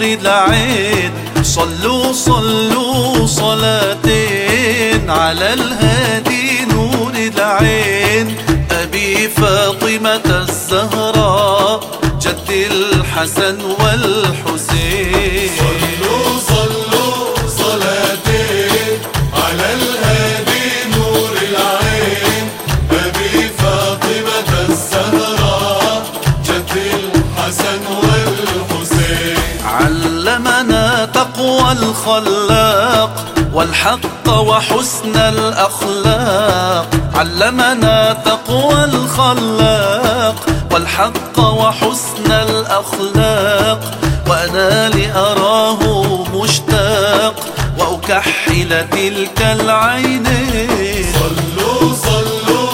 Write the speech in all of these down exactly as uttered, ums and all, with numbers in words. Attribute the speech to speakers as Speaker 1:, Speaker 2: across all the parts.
Speaker 1: العين. صلوا صلوا صلاتين على الهادي نور العين، أبي فاطمة الزهراء جد الحسن والحسين.
Speaker 2: صلوا صلوا صلاتين على الهادي نور العين، أبي فاطمة الزهراء جد الحسن والحسين.
Speaker 1: علمنا تقوى الخلاق والحق وحسن الأخلاق، علمنا تقوى الخلاق والحق وحسن الأخلاق، وأنا لأراه مشتاق وأكحل تلك العينين.
Speaker 2: صلوا صلوا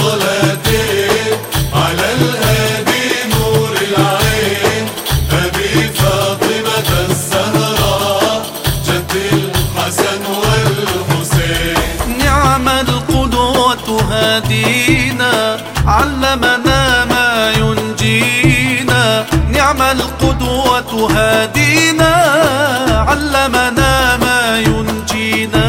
Speaker 2: صلاتين على الهادي نور العين، أبي فاطمة الزهراء جد الحسن والحسين.
Speaker 1: نعم القدوة هادينا علمنا ما ينجينا، نعم القدوة هادينا علمنا ما ينجينا،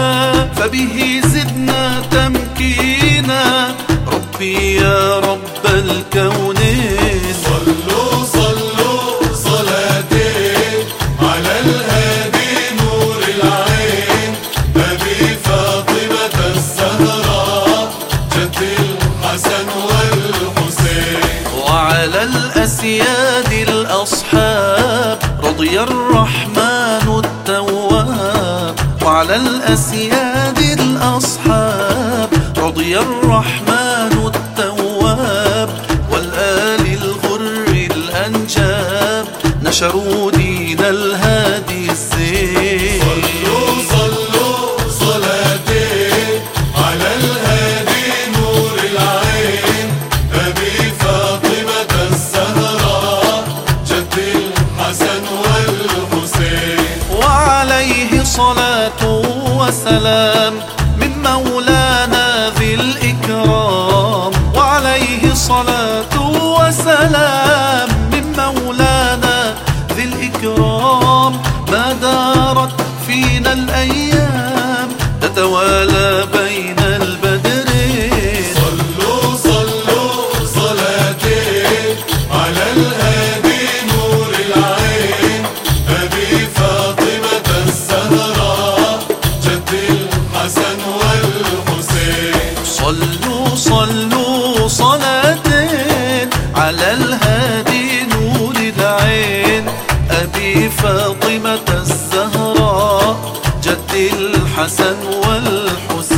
Speaker 1: فبه زدنا تمكينا ربي يا رب الكونين.
Speaker 2: صلوا صلوا صلاتين على الهادي نور العين، أبي فاطمة الزهراء جد الحسن والحسين.
Speaker 1: وعلى الأسياد الأصحاب رضي الرحمن التواب، وعلى الأسياد الأصحاب رضي الرحمن التواب، والآل الغر الأنجاب نشروا دين الهادي الزين.
Speaker 2: صلوا صلوا صلاتين على الهادي نور العين، أبي فاطمة الزهراء جد الحسن والحسين.
Speaker 1: وعليه صلاة وسلام من مولانا ذي الإكرام، وعليه صلاة وسلام من مولانا ذي الإكرام، ما دارت فينا الأيام تتوالى بين البدرين.
Speaker 2: صلوا صلوا صلاتين على الهادي نور العين، أبي فاطمة الزهراء جد الحسن والحسين.
Speaker 1: صلوا صلوا صلاتين على الهادي نور العين، أبي فاطمة الزهراء جد الحسن والحسين.